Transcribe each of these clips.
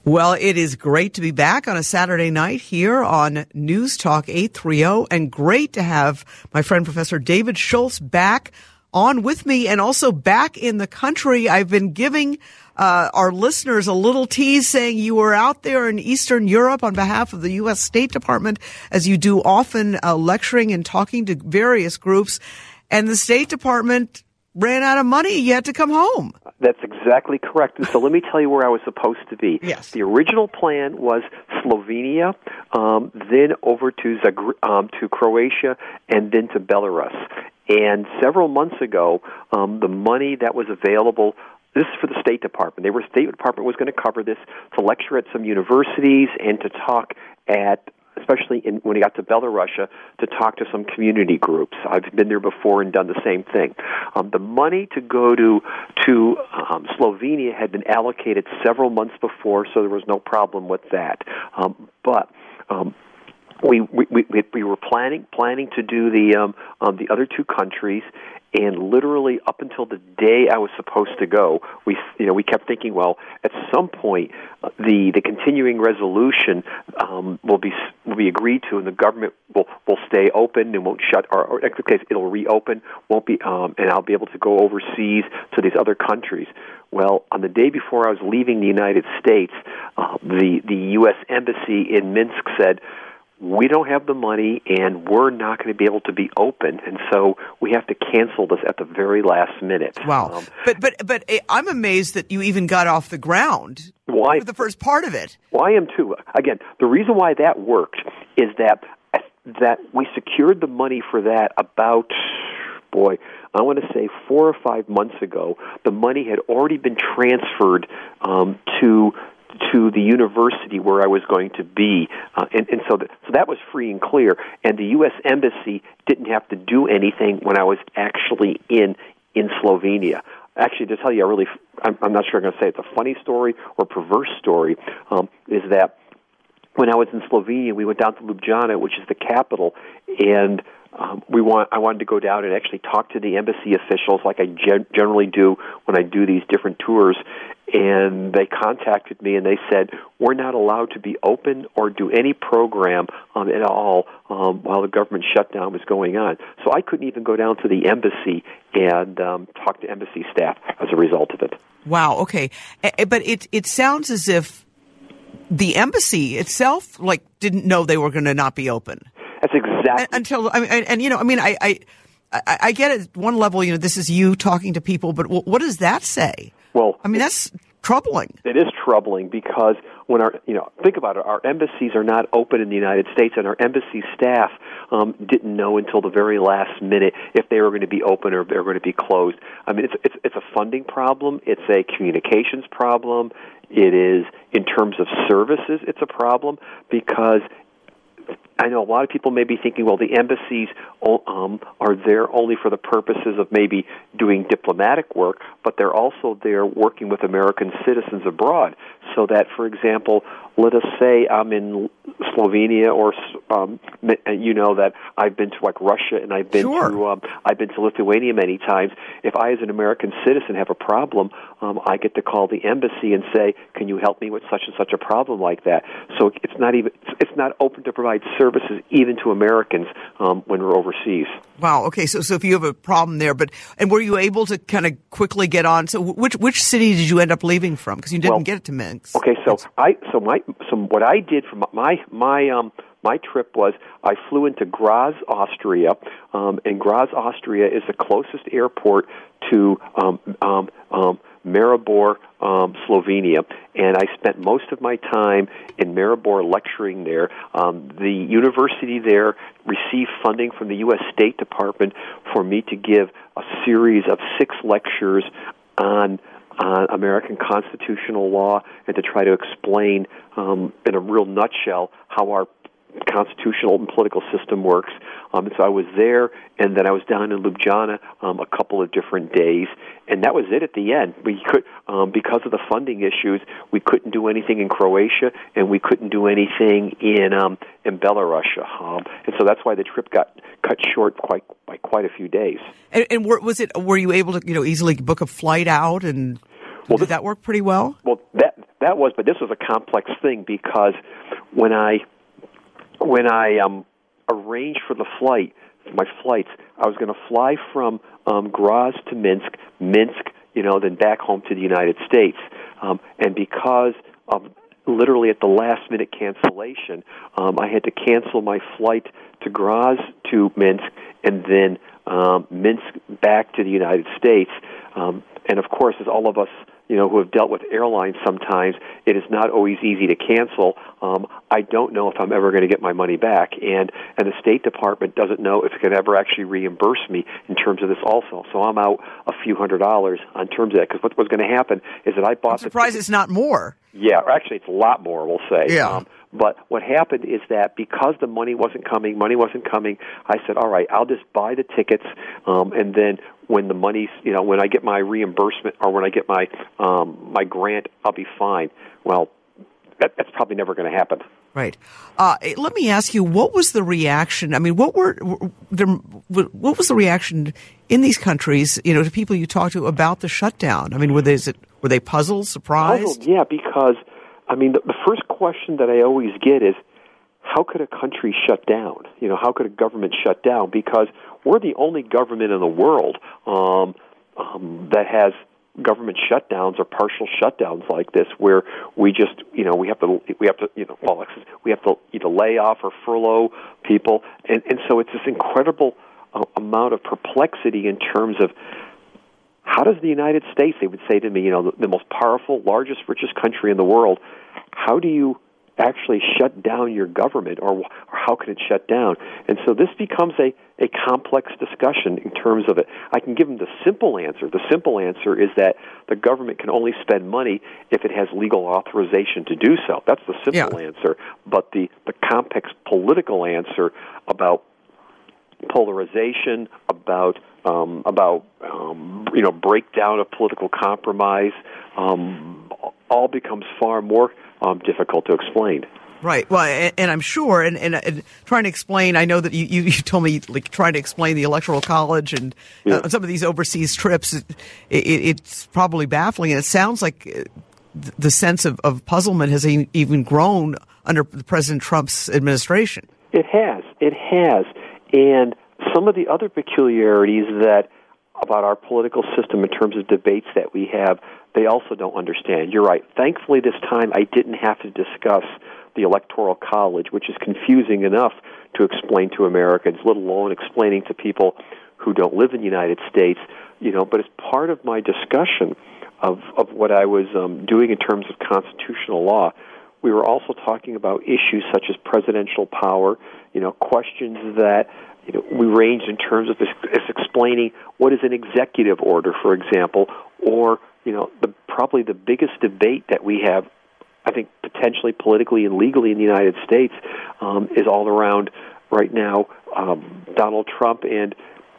Well, it is great to be back on a Saturday night here on News Talk 830, and great to have my friend Professor David Schultz back on with me and also back in the country. I've been giving our listeners a little tease saying you were out there in Eastern Europe on behalf of the U.S. State Department, as you do often, lecturing and talking to various groups, and the State Department ran out of money. You had to come home. That's exactly correct. And so let me tell you where I was supposed to be. Yes. The original plan was Slovenia, then over to Croatia, and then to Belarus. And several months ago, the money that was available, this is for the State Department. The State Department was going to cover this to lecture at some universities and to talk at, especially when he got to Belarus, to talk to some community groups. I've been there before and done the same thing. The money to go to Slovenia had been allocated several months before, so there was no problem with that. But we were planning to do the other two countries. And literally up until the day I was supposed to go, we kept thinking, well, at some point the continuing resolution will be agreed to, and the government will stay open and won't shut, or in this case it'll reopen, won't be, and I'll be able to go overseas to these other countries. Well, on the day before I was leaving the United States, the U.S. Embassy in Minsk said, we don't have the money, and we're not going to be able to be open, and so we have to cancel this at the very last minute. Wow! But I'm amazed that you even got off the ground. Why? For the first part of it. Well, I am too. Again, the reason why that worked is that we secured the money for that about, I want to say 4 or 5 months ago. The money had already been transferred to the university where I was going to be, and so that was free and clear. And the U.S. Embassy didn't have to do anything when I was actually in Slovenia. Actually, to tell you, I'm not sure I'm going to say it's a funny story or perverse story, is that when I was in Slovenia, we went down to Ljubljana, which is the capital, and I wanted to go down and actually talk to the embassy officials like I generally do when I do these different tours. And they contacted me and they said, we're not allowed to be open or do any program at all while the government shutdown was going on. So I couldn't even go down to the embassy and talk to embassy staff as a result of it. Wow, okay. But it sounds as if the embassy itself didn't know they were going to not be open. That's exactly. Until, I get it at one level, this is you talking to people, but what does that say? Well, that's troubling. It is troubling because when think about it, our embassies are not open in the United States, and our embassy staff didn't know until the very last minute if they were going to be open or if they were going to be closed. I mean, it's a funding problem. It's a communications problem. It is, in terms of services, it's a problem because I know a lot of people may be thinking, well, the embassies are there only for the purposes of maybe doing diplomatic work, but they're also there working with American citizens abroad. So that, for example, let us say I'm in Slovenia, or that I've been to Russia and I've been to Lithuania many times. If I, as an American citizen, have a problem, I get to call the embassy and say, "Can you help me with such and such a problem like that?" So it's not open to provide services even to Americans when we're overseas. Wow. Okay. So if you have a problem there, and were you able to kind of quickly get on? So which city did you end up leaving from? Because you didn't get it to Minsk. Okay. So what I did for my trip was I flew into Graz, Austria, and Graz, Austria is the closest airport to Maribor, Slovenia, and I spent most of my time in Maribor lecturing there. The university there received funding from the U.S. State Department for me to give a series of 6 lectures on American constitutional law and to try to explain in a real nutshell how our constitutional and political system works. And so I was there, and then I was down in Ljubljana a couple of different days, and that was it at the end. We could, because of the funding issues, we couldn't do anything in Croatia, and we couldn't do anything in Belarus. And so that's why the trip got cut short by quite a few days. And were you able to easily book a flight out, and did that work pretty well? Well, but this was a complex thing because when I arranged for my flights, I was going to fly from Graz to Minsk, then back home to the United States, and because of literally at the last minute cancellation, I had to cancel my flight to Graz to Minsk, and then Minsk back to the United States. And of course, as all of us, who have dealt with airlines sometimes, it is not always easy to cancel. I don't know if I'm ever going to get my money back, and the State Department doesn't know if it can ever actually reimburse me in terms of this also. So I'm out a few $100s on terms of that, because what was going to happen is that I bought I'm surprised it's not more. Yeah, actually it's a lot more, we'll say. Yeah. But what happened is that because the money wasn't coming, I said, all right, I'll just buy the tickets, and then when the money's, when I get my reimbursement or when I get my my grant, I'll be fine. Well, that's probably never going to happen. Right. Let me ask you, what was the reaction? I mean, what was the reaction in these countries, to people you talked to about the shutdown? I mean, were they puzzled, surprised? Puzzled, yeah, because the first question that I always get is, how could a country shut down? How could a government shut down? Because we're the only government in the world that has government shutdowns or partial shutdowns like this, where we just, we have to either lay off or furlough people, and so it's this incredible amount of perplexity in terms of how does the United States, they would say to me, the most powerful, largest, richest country in the world, how do you actually shut down your government, or how can it shut down? And so this becomes a complex discussion in terms of it. I can give them the simple answer. The simple answer is that the government can only spend money if it has legal authorization to do so. That's the simple answer. But the complex political answer about polarization, about breakdown of political compromise, all becomes far more difficult to explain. Right. Well, and I'm sure, and trying to explain, I know that you told me, like, trying to explain the Electoral College and some of these overseas trips, it's probably baffling. And it sounds like the sense of puzzlement has even grown under President Trump's administration. It has. And some of the other peculiarities about our political system in terms of debates that we have, they also don't understand. You're right. Thankfully, this time I didn't have to discuss the Electoral College, which is confusing enough to explain to Americans, let alone explaining to people who don't live in the United States. But as part of my discussion of what I was doing in terms of constitutional law, we were also talking about issues such as presidential power, questions that we ranged in terms of explaining what is an executive order, for example, or probably the biggest debate that we have, I think, potentially politically and legally in the United States, is all around right now Donald Trump and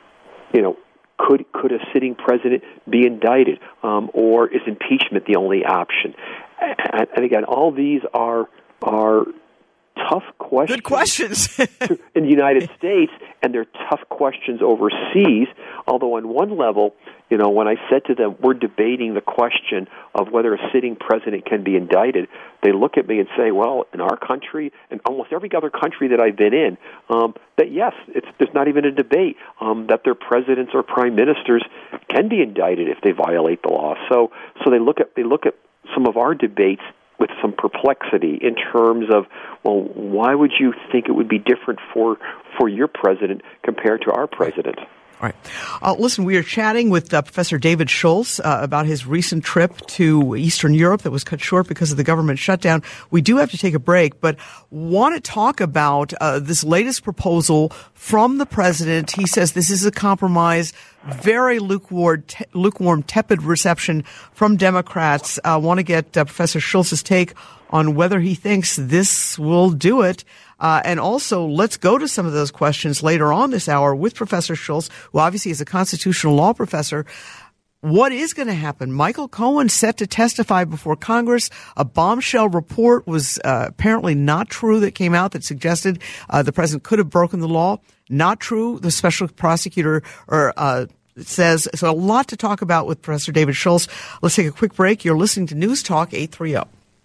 could a sitting president be indicted, or is impeachment the only option? And again, all these are tough questions. Good questions. in the United States, and they're tough questions overseas. Although on one level, when I said to them, we're debating the question of whether a sitting president can be indicted, they look at me and say, well, in our country, and almost every other country that I've been in, that yes, there's not even a debate that their presidents or prime ministers can be indicted if they violate the law. So they look at some of our debates with some perplexity in terms of, well, why would you think it would be different for your president compared to our president? All right. Listen, we are chatting with Professor David Schultz about his recent trip to Eastern Europe that was cut short because of the government shutdown. We do have to take a break, but want to talk about this latest proposal from the president. He says this is a compromise, very lukewarm, tepid reception from Democrats. I want to get Professor Schultz's take on whether he thinks this will do it. And also, let's go to some of those questions later on this hour with Professor Schultz, who obviously is a constitutional law professor. What is going to happen? Michael Cohen set to testify before Congress. A bombshell report was apparently not true that came out that suggested the president could have broken the law. Not true. The special prosecutor says. So a lot to talk about with Professor David Schultz. Let's take a quick break. You're listening to News Talk 830.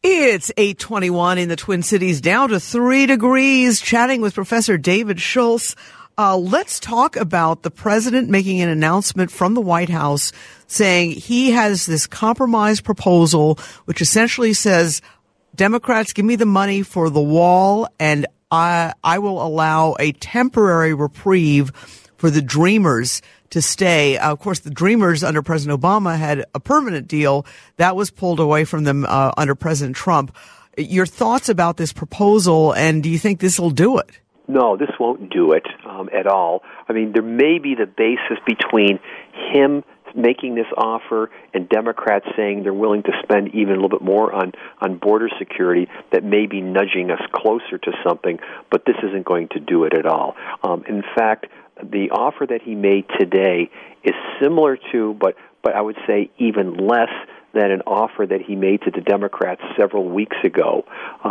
It's 8:21 in the Twin Cities, down to 3 degrees, chatting with Professor David Schultz. Let's talk about the president making an announcement from the White House saying he has this compromise proposal, which essentially says, Democrats, give me the money for the wall, and I will allow a temporary reprieve for the Dreamers to stay. Of course, the Dreamers under President Obama had a permanent deal that was pulled away from them under President Trump. Your thoughts about this proposal, and do you think this will do it? No, this won't do it at all. I mean, there may be the basis between him making this offer and Democrats saying they're willing to spend even a little bit more on border security that may be nudging us closer to something, but this isn't going to do it at all. In fact, the offer that he made today is similar to, but I would say even less than an offer that he made to the Democrats several weeks ago,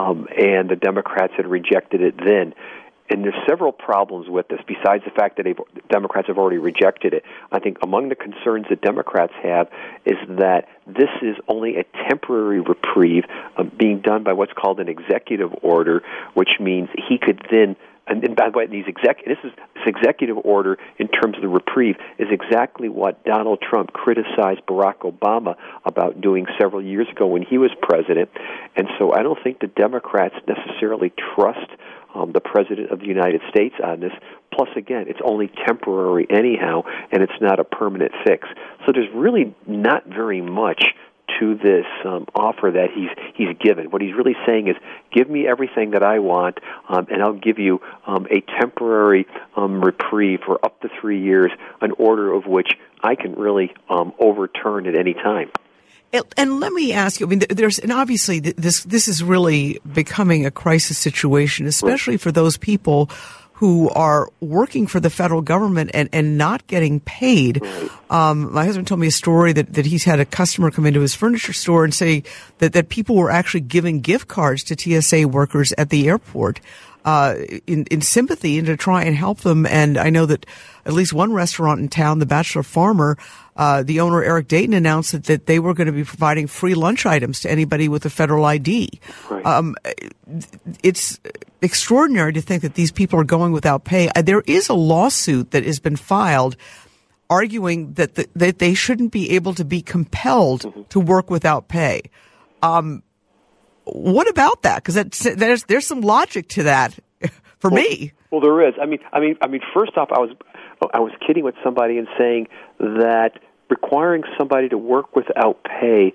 and the Democrats had rejected it then. And there's several problems with this, besides the fact that Democrats have already rejected it. I think among the concerns that Democrats have is that this is only a temporary reprieve being done by what's called an executive order, which means he could then, and by the way, this executive order in terms of the reprieve is exactly what Donald Trump criticized Barack Obama about doing several years ago when he was president. And so I don't think the Democrats necessarily trust the President of the United States on this. Plus, again, it's only temporary anyhow, and it's not a permanent fix. So there's really not very much to this offer that he's given. What he's really saying is, give me everything that I want, and I'll give you a temporary reprieve for up to 3 years, an order of which I can really overturn at any time. And let me ask you, I mean, and obviously this is really becoming a crisis situation, especially for those people who are working for the federal government and not getting paid. My husband told me a story that he's had a customer come into his furniture store and say that people were actually giving gift cards to TSA workers at the airport in sympathy and to try and help them. And I know that at least one restaurant in town, the Bachelor Farmer, the owner, Eric Dayton, announced that they were going to be providing free lunch items to anybody with a federal ID. Right. It's extraordinary to think that these people are going without pay. There is a lawsuit that has been filed arguing that they shouldn't be able to be compelled to work without pay. What about that? Because there's some logic to that for me. Well, there is. I mean. First off, I was kidding with somebody and saying that requiring somebody to work without pay,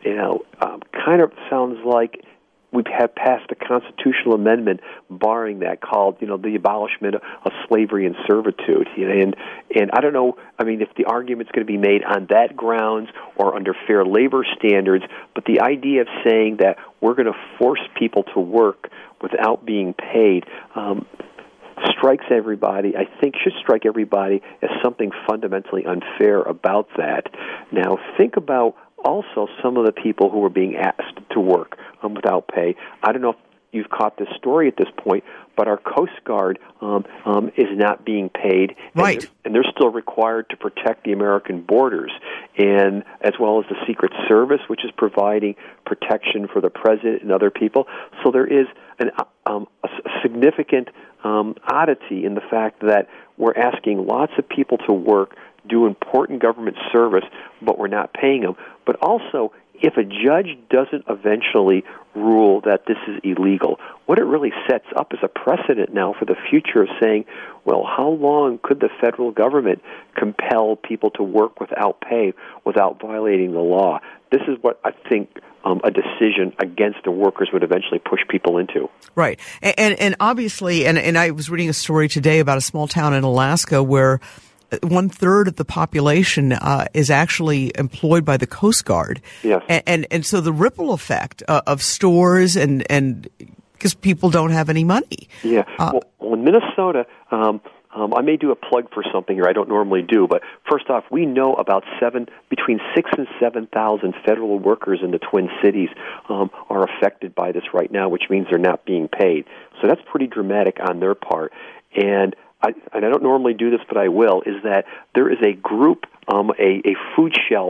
kind of sounds like we have passed a constitutional amendment barring that, called, the abolishment of slavery and servitude. And I don't know, I mean, if the argument's going to be made on that grounds or under fair labor standards, but the idea of saying that we're going to force people to work without being paid strikes everybody, I think should strike everybody as something fundamentally unfair about that. Now, think about also some of the people who are being asked to work without pay. I don't know if you've caught this story at this point, but our Coast Guard is not being paid, right? And they're still required to protect the American borders, and as well as the Secret Service, which is providing protection for the president and other people. So there is a significant oddity in the fact that we're asking lots of people to work, do important government service, but we're not paying them. But also, if a judge doesn't eventually rule that this is illegal, what it really sets up is a precedent now for the future of saying, well, how long could the federal government compel people to work without pay, without violating the law? This is what I think a decision against the workers would eventually push people into. Right. And obviously, and I was reading a story today about a small town in Alaska where 1/3 of the population is actually employed by the Coast Guard. Yes. And so the ripple effect of stores and because people don't have any money. Yeah. Well, in Minnesota, I may do a plug for something here I don't normally do, but first off, we know about between 6,000 and 7,000 federal workers in the Twin Cities are affected by this right now, which means they're not being paid. So that's pretty dramatic on their part. And I don't normally do this, but I will, is that there is a group, a food shelf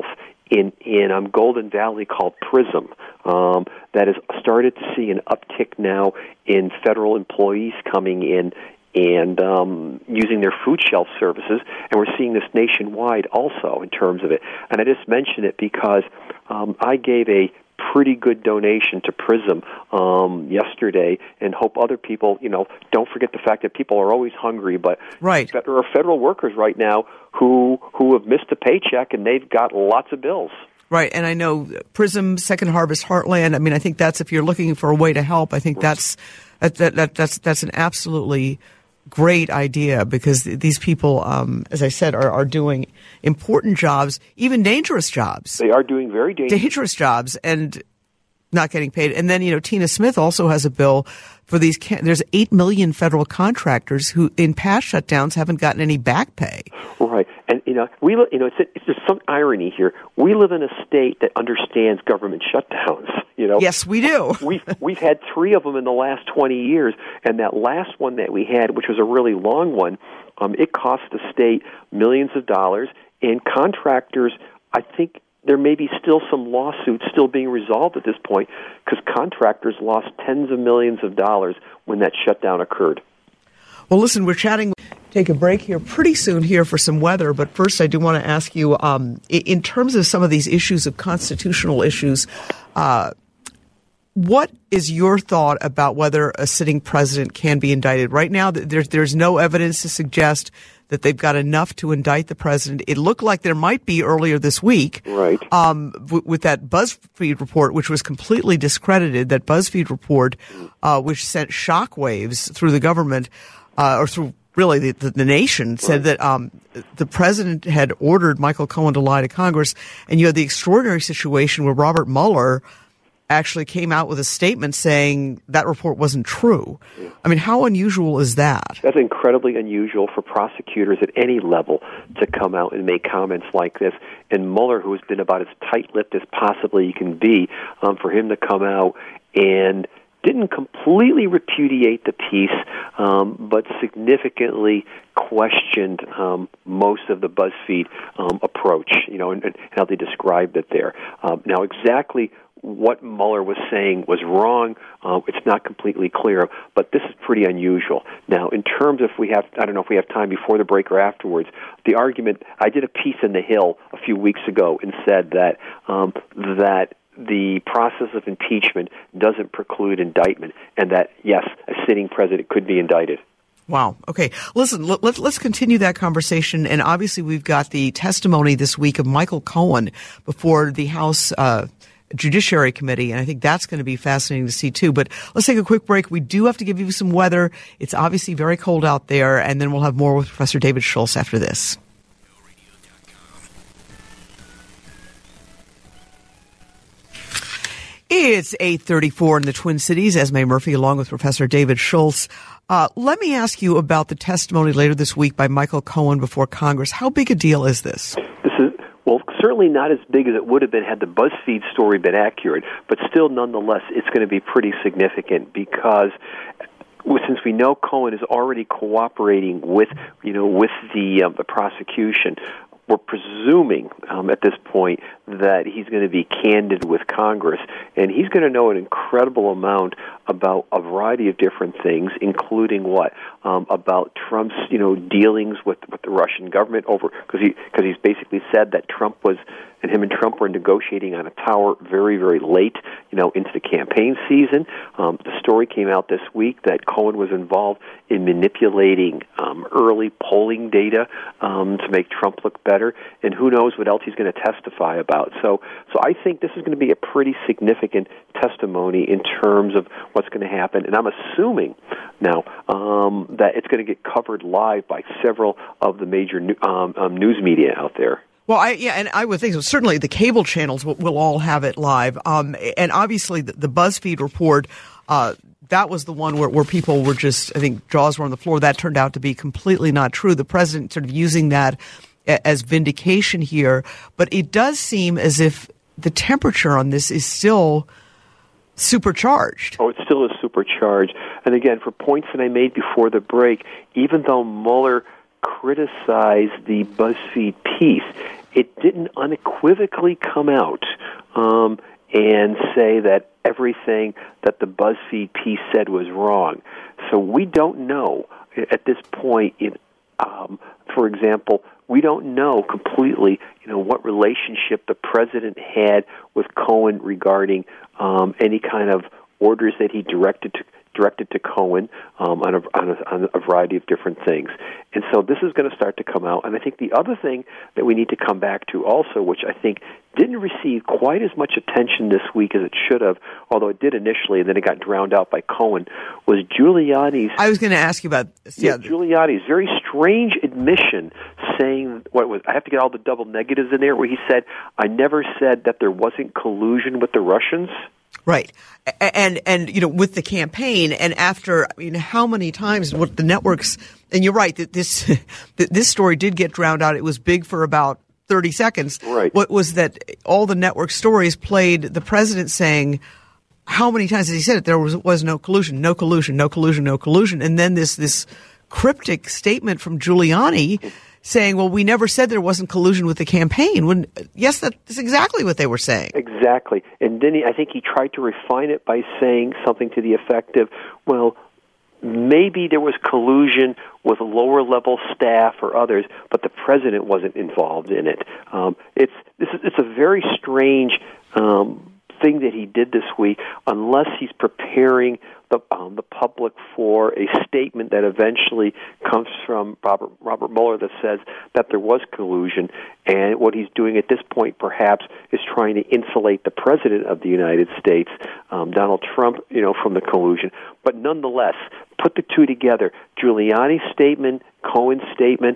in Golden Valley called PRISM that has started to see an uptick now in federal employees coming in and using their food shelf services, and we're seeing this nationwide also in terms of it. And I just mention it because I gave a pretty good donation to PRISM yesterday, and hope other people, don't forget the fact that people are always hungry, but right. There are federal workers right now who have missed a paycheck, and they've got lots of bills. Right, and I know PRISM, Second Harvest, Heartland. I mean, I think that's, if you're looking for a way to help, I think that's an absolutely great idea, because these people, as I said, are doing important jobs, even dangerous jobs. They are doing very dangerous jobs and not getting paid. And then, Tina Smith also has a bill for these. There's 8 million federal contractors who, in past shutdowns, haven't gotten any back pay. Right, and it's just some irony here. We live in a state that understands government shutdowns. Yes, we do. We've had 3 of them in the last 20 years, and that last one that we had, which was a really long one, it cost the state millions of dollars, and contractors, I think there may be still some lawsuits still being resolved at this point, because contractors lost tens of millions of dollars when that shutdown occurred. Well, listen, we're chatting. Take a break here pretty soon here for some weather, but first I do want to ask you, in terms of some of these issues of constitutional issues, what is your thought about whether a sitting president can be indicted? Right now, there's no evidence to suggest that they've got enough to indict the president. It looked like there might be earlier this week, right? With that BuzzFeed report, which was completely discredited. That BuzzFeed report, which sent shockwaves through the government, or through really the nation, said that the president had ordered Michael Cohen to lie to Congress, and you had the extraordinary situation where Robert Mueller actually came out with a statement saying that report wasn't true. Yeah. I mean, how unusual is that? That's incredibly unusual for prosecutors at any level to come out and make comments like this. And Mueller, who has been about as tight-lipped as possibly he can be, for him to come out and didn't completely repudiate the piece, but significantly questioned most of the BuzzFeed approach, and how they described it there. Now, exactly what Mueller was saying was wrong. It's not completely clear, but this is pretty unusual. Now, in terms of I don't know if we have time before the break or afterwards, the argument, I did a piece in The Hill a few weeks ago and said that that the process of impeachment doesn't preclude indictment, and that, yes, a sitting president could be indicted. Wow. Okay. Listen, let's continue that conversation. And obviously we've got the testimony this week of Michael Cohen before the House Judiciary Committee, and I think that's going to be fascinating to see too. But let's take a quick break. We do have to give you some weather. It's obviously very cold out there, and then we'll have more with Professor David Schultz after this. It's 8:34 in the Twin Cities. Esme Murphy along with Professor David Schultz. Let me ask you about the testimony later this week by Michael Cohen before Congress. How big a deal is this? Certainly not as big as it would have been had the BuzzFeed story been accurate, but still, nonetheless, it's going to be pretty significant because since we know Cohen is already cooperating with the prosecution, we're presuming at this point that he's going to be candid with Congress, and he's going to know an incredible amount about a variety of different things, including about Trump's dealings with the Russian government because he's basically said that him and Trump were negotiating on a tower very, very late into the campaign season. The story came out this week that Cohen was involved in manipulating early polling data to make Trump look better, and who knows what else he's going to testify about. So I think this is going to be a pretty significant testimony in terms of what's going to happen, and I'm assuming now that it's going to get covered live by several of the major news media out there. Well, and I would think so. Certainly the cable channels will all have it live. And obviously the BuzzFeed report, that was the one where people were just, I think, jaws were on the floor. That turned out to be completely not true. The president sort of using that as vindication here. But it does seem as if the temperature on this is still supercharged. Oh, it still is supercharged. And again, for points that I made before the break, even though Mueller criticized the BuzzFeed piece, it didn't unequivocally come out and say that everything that the BuzzFeed piece said was wrong. So we don't know at this point. For example, we don't know completely, what relationship the president had with Cohen regarding any kind of orders that he directed to Cohen on a variety of different things. And so this is going to start to come out. And I think the other thing that we need to come back to also, which I think didn't receive quite as much attention this week as it should have, although it did initially, and then it got drowned out by Cohen, was Giuliani's... I was going to ask you about this. Yeah, Giuliani's very strange admission saying, I have to get all the double negatives in there, where he said, I never said that there wasn't collusion with the Russians. Right. And with the campaign, and after, how many times what the networks, and you're right, that this story did get drowned out. It was big for about 30 seconds. Right. What was that all the network stories played the president saying, how many times has he said it? There was no collusion, no collusion, no collusion, no collusion. And then this cryptic statement from Giuliani saying, well, we never said there wasn't collusion with the campaign. When, yes, that's exactly what they were saying. Exactly. And then I think he tried to refine it by saying something to the effect of, well, maybe there was collusion with lower-level staff or others, but the president wasn't involved in it. It's a very strange thing that he did this week, unless he's preparing the public for a statement that eventually comes from Robert Mueller that says that there was collusion, and what he's doing at this point perhaps is trying to insulate the President of the United States, Donald Trump, from the collusion. But nonetheless, put the two together, Giuliani's statement, Cohen's statement,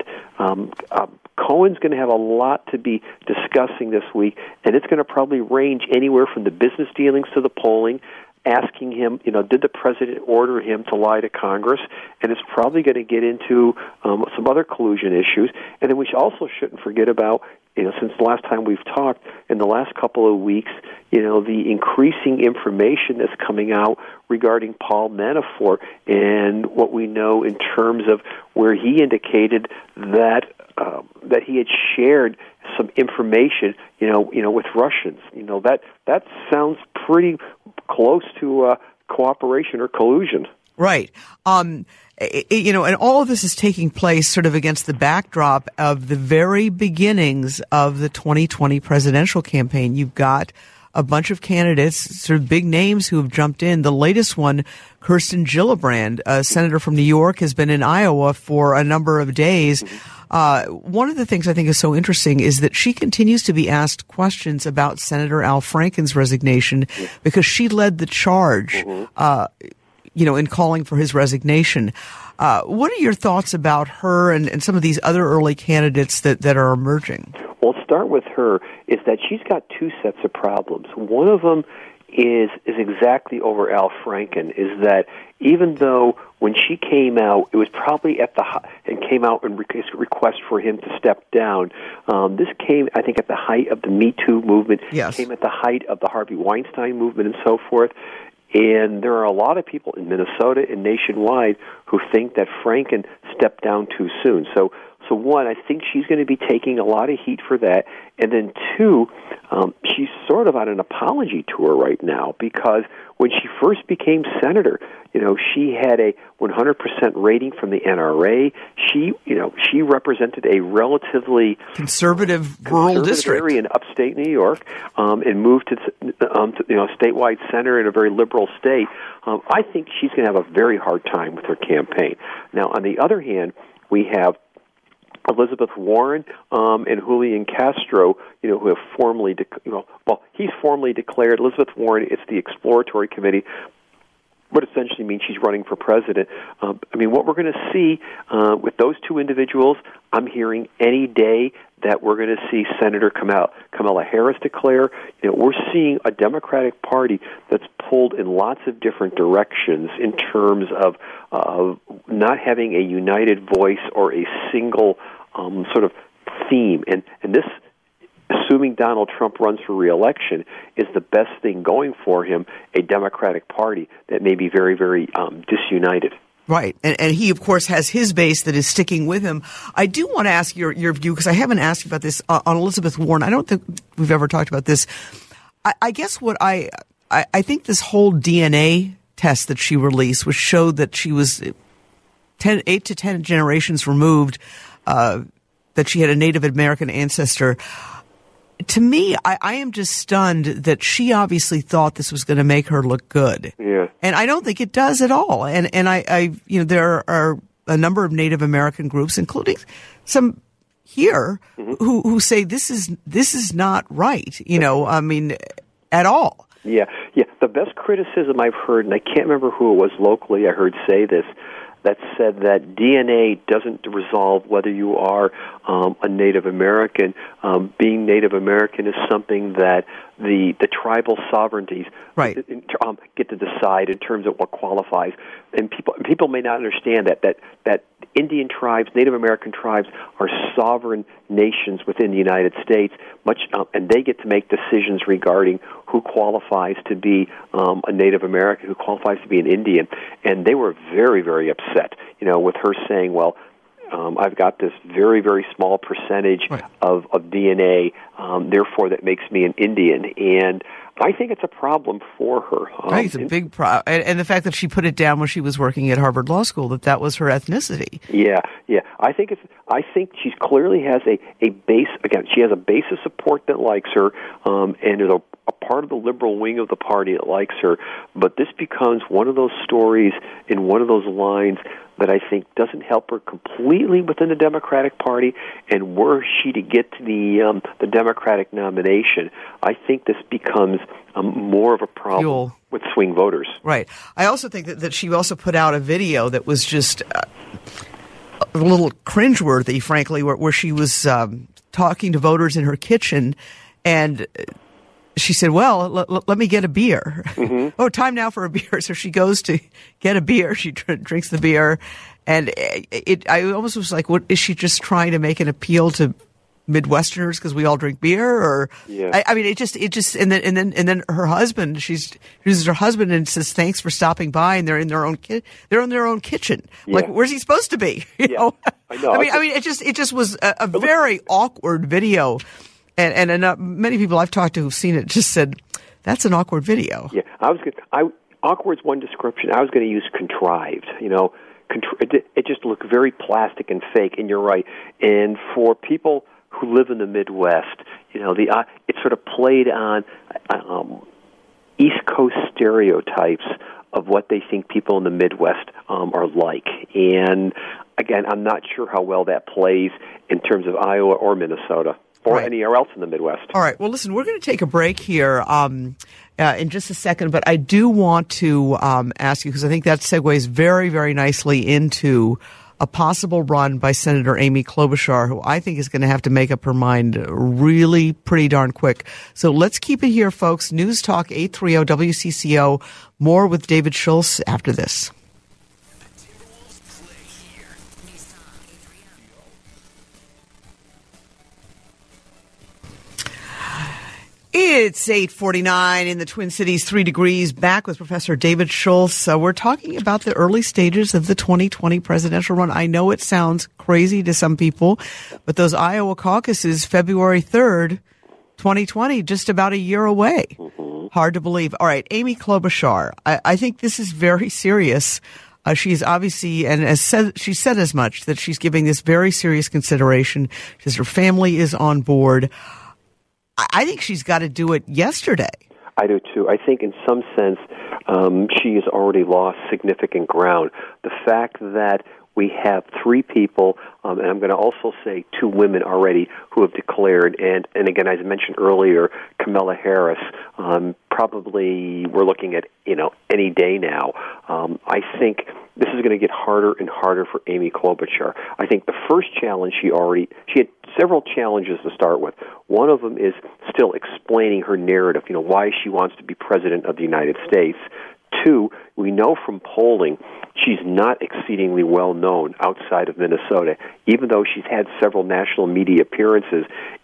Cohen's going to have a lot to be discussing this week, and it's going to probably range anywhere from the business dealings to the polling, asking him, did the president order him to lie to Congress? And it's probably going to get into some other collusion issues. And then we also shouldn't forget about, since the last time we've talked, in the last couple of weeks, the increasing information that's coming out regarding Paul Manafort and what we know in terms of where he indicated that he had shared some information, with Russians. That sounds pretty close to cooperation or collusion. Right. And all of this is taking place sort of against the backdrop of the very beginnings of the 2020 presidential campaign. You've got a bunch of candidates, sort of big names who have jumped in. The latest one, Kirsten Gillibrand, a senator from New York, has been in Iowa for a number of days. One of the things I think is so interesting is that she continues to be asked questions about Senator Al Franken's resignation because she led the charge, in calling for his resignation. What are your thoughts about her and some of these other early candidates that are emerging? Well, let's start with her, is that she's got two sets of problems. One of them is exactly over Al Franken, is that even though when she came out, it was probably and came out and request for him to step down. This came, I think, at the height of the Me Too movement. Yes. Came at the height of the Harvey Weinstein movement and so forth. And there are a lot of people in Minnesota and nationwide who think that Franken stepped down too soon. So one, I think she's going to be taking a lot of heat for that. And then two, she's sort of on an apology tour right now, because when she first became senator, she had a 100% rating from the NRA. She represented a relatively conservative rural district area in upstate New York, and moved to statewide center in a very liberal state. I think she's going to have a very hard time with her campaign. Now, on the other hand, we have Elizabeth Warren and Julian Castro, who have formally, he's formally declared. Elizabeth Warren, it's the exploratory committee, what essentially means she's running for president. What we're going to see with those two individuals, I'm hearing any day that we're going to see Senator Kamala Harris declare. We're seeing a Democratic Party that's pulled in lots of different directions in terms of not having a united voice or a single sort of theme. And this, assuming Donald Trump runs for re-election, is the best thing going for him, a Democratic Party that may be very, very disunited. Right. And he, of course, has his base that is sticking with him. I do want to ask your view, because I haven't asked you about this on Elizabeth Warren. I don't think we've ever talked about this. I guess what I think this whole DNA test that she released, which showed that she was 8 to 10 generations removed, that she had a Native American ancestor. To me, I am just stunned that she obviously thought this was going to make her look good. Yeah. And I don't think it does at all. And I there are a number of Native American groups, including some here, who say this is not right. I mean, at all. Yeah. The best criticism I've heard, and I can't remember who it was locally I heard say this, that said that DNA doesn't resolve whether you are a Native American. Being Native American is something that the tribal sovereignties get to decide in terms of what qualifies. And people may not understand that Indian tribes, Native American tribes, are sovereign nations within the United States, and they get to make decisions regarding who qualifies to be a Native American, who qualifies to be an Indian. And they were very, very upset, with her saying, well, I've got this very, very small percentage of DNA, therefore that makes me an Indian. And I think it's a problem for her. Right, it's a big problem. And the fact that she put it down when she was working at Harvard Law School, that was her ethnicity. Yeah. I think she clearly has a base. Again, she has a base of support that likes her, and there's a part of the liberal wing of the party that likes her. But this becomes one of those stories in one of those lines that I think doesn't help her completely within the Democratic Party. And were she to get to the Democratic nomination, I think this becomes more of a problem with swing voters. Right. I also think that she also put out a video that was just a little cringeworthy, frankly, where she was talking to voters in her kitchen, and she said, well, let me get a beer. Mm-hmm. Oh, time now for a beer. So she goes to get a beer. She drinks the beer. And I almost was like, what, is she just trying to make an appeal to Midwesterners because we all drink beer? Or I mean, it just and then her husband, she uses her husband and says, thanks for stopping by. And they're in their own kitchen. Yeah. Like, where's he supposed to be? You know? I know. I mean, it just was a very awkward video. And many people I've talked to who've seen it just said, that's an awkward video. Yeah, awkward's one description. I was going to use contrived. It just looked very plastic and fake, and you're right. And for people who live in the Midwest, it sort of played on East Coast stereotypes of what they think people in the Midwest are like. And, again, I'm not sure how well that plays in terms of Iowa or Minnesota. Or anywhere else in the Midwest. All right. Well, listen, we're going to take a break here in just a second, but I do want to ask you, because I think that segues very, very nicely into a possible run by Senator Amy Klobuchar, who I think is going to have to make up her mind really pretty darn quick. So let's keep it here, folks. News Talk 830 WCCO. More with David Schultz after this. It's 8:49 in the Twin Cities, 3 degrees, back with Professor David Schultz. We're talking about the early stages of the 2020 presidential run. I know it sounds crazy to some people, but those Iowa caucuses, February 3rd, 2020, just about a year away. Mm-hmm. Hard to believe. All right, Amy Klobuchar. I think this is very serious. She's obviously, and she said as much, that she's giving this very serious consideration. She says her family is on board. I think she's got to do it yesterday. I do, too. I think in some sense she has already lost significant ground. The fact that we have 3 people, and I'm going to also say 2 women already who have declared, and again, as I mentioned earlier, Kamala Harris, probably we're looking at, any day now. I think this is going to get harder and harder for Amy Klobuchar. I think the first challenge she had several challenges to start with. One of them is still explaining her narrative, why she wants to be president of the United States. 2, we know from polling she's not exceedingly well known outside of Minnesota, even though she's had several national media appearances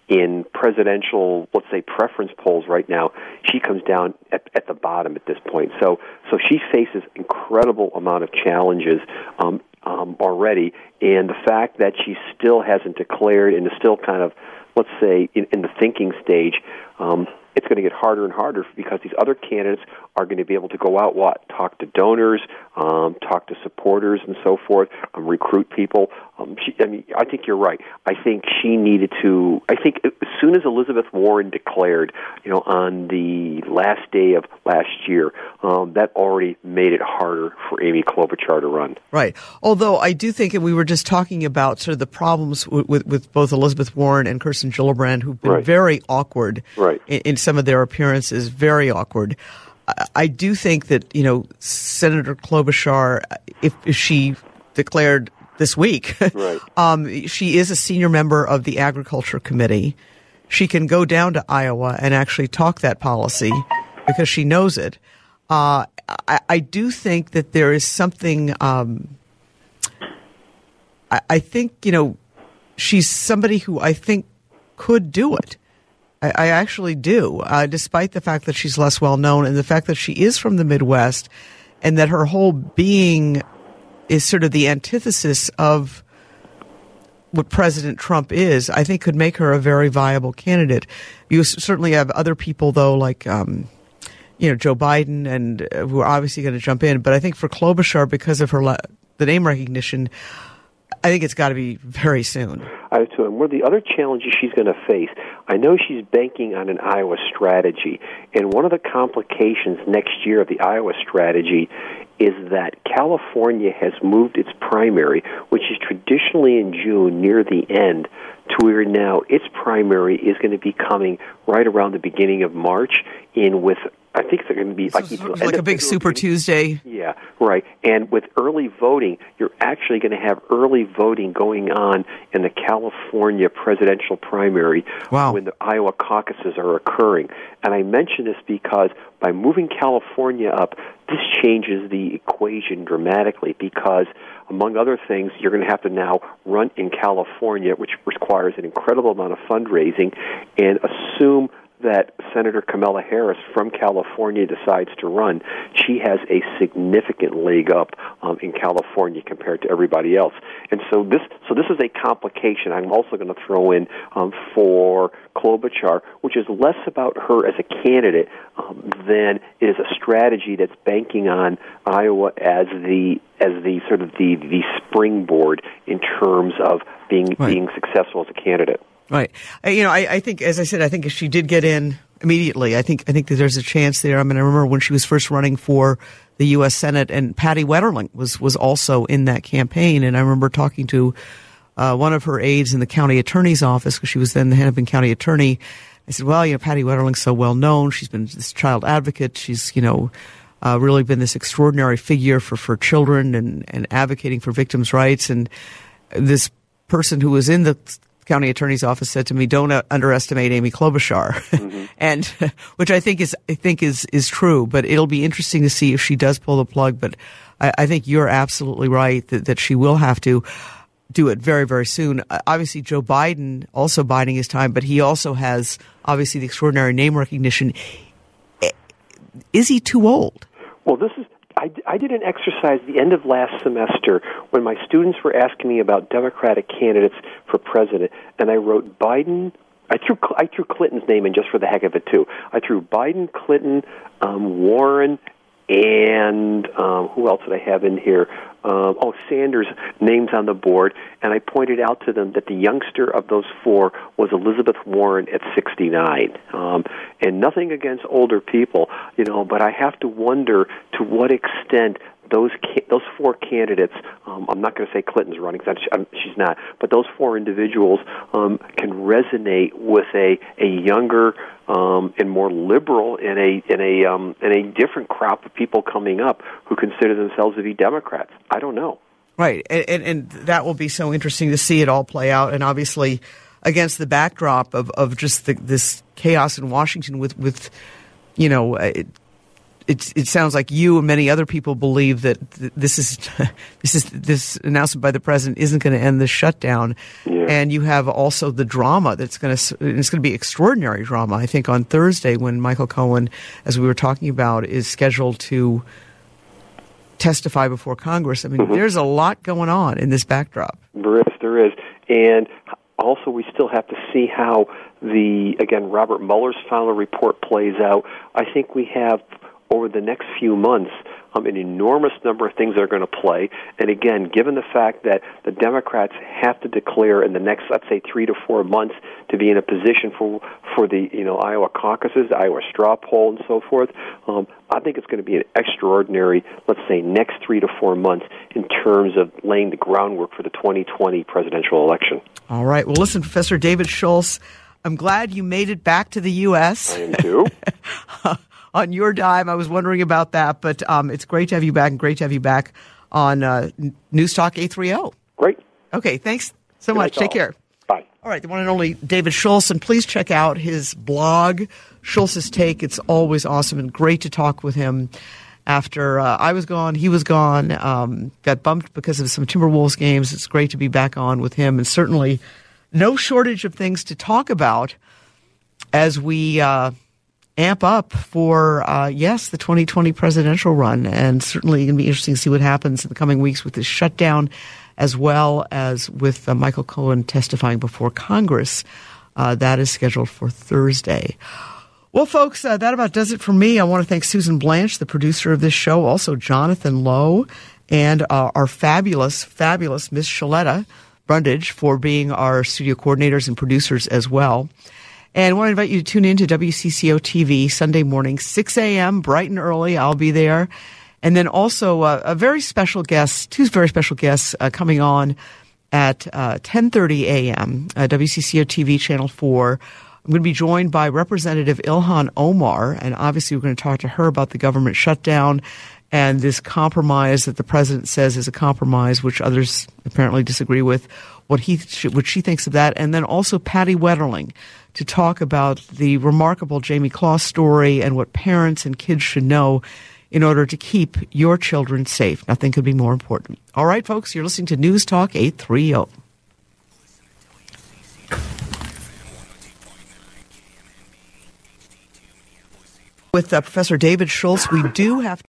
in presidential, let's say, preference polls right now, she comes down at the bottom at this point. So she faces incredible amount of challenges already, and the fact that she still hasn't declared and is still kind of, let's say, in the thinking stage, it's going to get harder and harder because these other candidates are going to be able to go out, talk to donors, talk to supporters and so forth, recruit people. I think you're right. I think she needed to, as soon as Elizabeth Warren declared, on the last day of last year, that already made it harder for Amy Klobuchar to run. Right. Although I do think, and we were just talking about sort of the problems with both Elizabeth Warren and Kirsten Gillibrand, who've been very awkward in some of their appearances, very awkward. I do think that, Senator Klobuchar, if she declared this week, she is a senior member of the Agriculture Committee. She can go down to Iowa and actually talk that policy because she knows it. I do think that there is something, I think, she's somebody who I think could do it. I actually do, despite the fact that she's less well known and the fact that she is from the Midwest and that her whole being is sort of the antithesis of what President Trump is, I think could make her a very viable candidate. You certainly have other people, though, like, Joe Biden, and who are obviously going to jump in. But I think for Klobuchar, because of the name recognition, I think it's got to be very soon. I do too. And one of the other challenges she's going to face, I know she's banking on an Iowa strategy, and one of the complications next year of the Iowa strategy is that California has moved its primary, which is traditionally in June near the end, to where now its primary is going to be coming right around the beginning of March, I think they're going to be like a big Super Tuesday. Yeah, right. And with early voting, you're actually going to have early voting going on in the California presidential primary when the Iowa caucuses are occurring. And I mention this because by moving California up, this changes the equation dramatically because, among other things, you're going to have to now run in California, which requires an incredible amount of fundraising, and assume that Senator Kamala Harris from California decides to run, she has a significant leg up in California compared to everybody else. And so this is a complication I'm also going to throw in for Klobuchar, which is less about her as a candidate than is a strategy that's banking on Iowa as the sort of the springboard in terms of being successful as a candidate. Right. I think, as I said, I think if she did get in immediately, I think that there's a chance there. I mean, I remember when she was first running for the U.S. Senate, and Patty Wetterling was also in that campaign. And I remember talking to one of her aides in the county attorney's office, because she was then the Hennepin County attorney. I said, well, Patty Wetterling's so well known. She's been this child advocate. She's, really been this extraordinary figure for children and advocating for victims' rights. And this person who was in the county attorney's office said to me, "Don't underestimate Amy Klobuchar," and which I think is true. But it'll be interesting to see if she does pull the plug. But I think you're absolutely right that she will have to do it very, very soon. Obviously, Joe Biden also biding his time, but he also has obviously the extraordinary name recognition. Is he too old? Well, I did an exercise at the end of last semester when my students were asking me about Democratic candidates for president, and I wrote Biden. I threw Clinton's name in just for the heck of it, too. I threw Biden, Clinton, Warren, and who else did I have in here? Sanders' names on the board, and I pointed out to them that the youngster of those four was Elizabeth Warren at 69. And nothing against older people, but I have to wonder to what extent those four candidates, I'm not going to say Clinton's running, she's not, but those four individuals can resonate with a younger and more liberal and a different crop of people coming up who consider themselves to be Democrats. I don't know. Right, and that will be so interesting to see it all play out, and obviously against the backdrop of just this chaos in Washington with it sounds like you and many other people believe that this announcement by the president isn't going to end the shutdown. Yeah. And you have also the drama it's going to be extraordinary drama. I think on Thursday when Michael Cohen, as we were talking about, is scheduled to testify before Congress. I mean, there's a lot going on in this backdrop. There is. And also we still have to see how Robert Mueller's final report plays out. I think we have, over the next few months, an enormous number of things that are going to play. And again, given the fact that the Democrats have to declare in the next, let's say, 3 to 4 months to be in a position for the Iowa caucuses, the Iowa straw poll, and so forth, I think it's going to be an extraordinary, let's say, next 3 to 4 months in terms of laying the groundwork for the 2020 presidential election. All right. Well, listen, Professor David Schultz, I'm glad you made it back to the U.S. I am too. On your dime. I was wondering about that, but it's great to have you back, and great to have you back on News Talk 830. Great. Okay, thanks so much. Take care. Bye. All right, the one and only David Schultz, and please check out his blog, Schultz's Take. It's always awesome and great to talk with him. After I was gone, he was gone, got bumped because of some Timberwolves games. It's great to be back on with him, and certainly no shortage of things to talk about as we amp up for, the 2020 presidential run. And certainly going to be interesting to see what happens in the coming weeks with this shutdown, as well as with Michael Cohen testifying before Congress. That is scheduled for Thursday. Well, folks, that about does it for me. I want to thank Susan Blanche, the producer of this show, also Jonathan Lowe, and our fabulous Miss Shaletta Brundage for being our studio coordinators and producers as well. And I want to invite you to tune in to WCCO TV Sunday morning, 6 a.m., bright and early. I'll be there. And then also a very special guest, two very special guests coming on at 10:30 a.m., WCCO TV Channel 4. I'm going to be joined by Representative Ilhan Omar, and obviously we're going to talk to her about the government shutdown and this compromise that the president says is a compromise, which others apparently disagree with, what she thinks of that. And then also Patty Wetterling to talk about the remarkable Jamie Closs story and what parents and kids should know in order to keep your children safe. Nothing could be more important. All right, folks, you're listening to News Talk 830. With Professor David Schultz, we do have